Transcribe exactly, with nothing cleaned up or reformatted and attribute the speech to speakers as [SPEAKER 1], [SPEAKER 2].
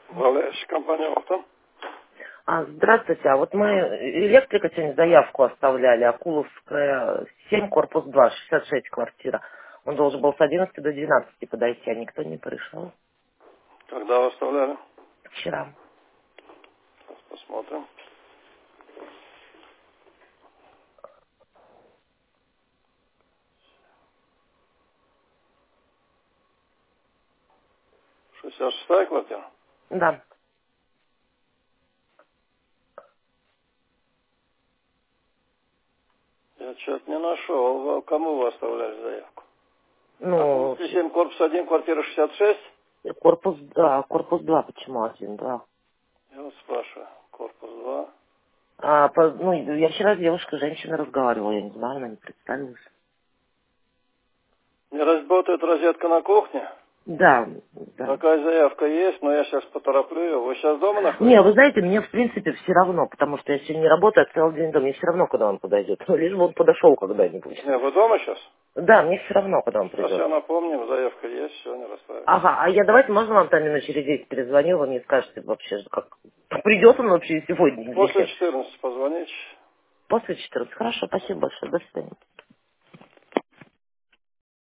[SPEAKER 1] Управляющая компания «Оптом».
[SPEAKER 2] А, здравствуйте, а вот мы электрика сегодня заявку оставляли, Акуловская, семь, корпус два, шестьдесят шесть квартира. Он должен был с одиннадцати до двенадцати подойти, а никто не пришел.
[SPEAKER 1] Когда вы оставляли?
[SPEAKER 2] Вчера.
[SPEAKER 1] Сейчас посмотрим. шестьдесят шестая квартира?
[SPEAKER 2] Да.
[SPEAKER 1] Я что-то не нашел. Вы- Кому вы оставляли заявку?
[SPEAKER 2] Ну,
[SPEAKER 1] Акуловский семь, корпус один, квартира шестьдесят шесть?
[SPEAKER 2] корпус, да, корпус два, почему один, да.
[SPEAKER 1] Я вот спрашиваю. Корпус два.
[SPEAKER 2] А, по- ну, я вчера с девушкой, женщиной разговаривала, я не знаю, она не представилась.
[SPEAKER 1] Не работает розетка на кухне?
[SPEAKER 2] Да, да.
[SPEAKER 1] Такая заявка есть, но я сейчас потороплю ее. Вы сейчас дома
[SPEAKER 2] Не,
[SPEAKER 1] находитесь?
[SPEAKER 2] вы знаете, мне в принципе все равно, потому что я сегодня не работаю, а целый день дома, мне все равно, когда он подойдет. Ну, лишь бы он подошел когда-нибудь.
[SPEAKER 1] Не, вы дома сейчас?
[SPEAKER 2] Да, мне все равно, когда он
[SPEAKER 1] Сейчас
[SPEAKER 2] придет.
[SPEAKER 1] я напомню, заявка есть, все, не расстраивайтесь.
[SPEAKER 2] Ага, а я давайте, можно вам там минут через десять перезвоню, вы мне скажете вообще, как придет он вообще сегодня или
[SPEAKER 1] После
[SPEAKER 2] нет.
[SPEAKER 1] четырнадцати позвоните.
[SPEAKER 2] После четырнадцати. Хорошо, спасибо большое, до свидания.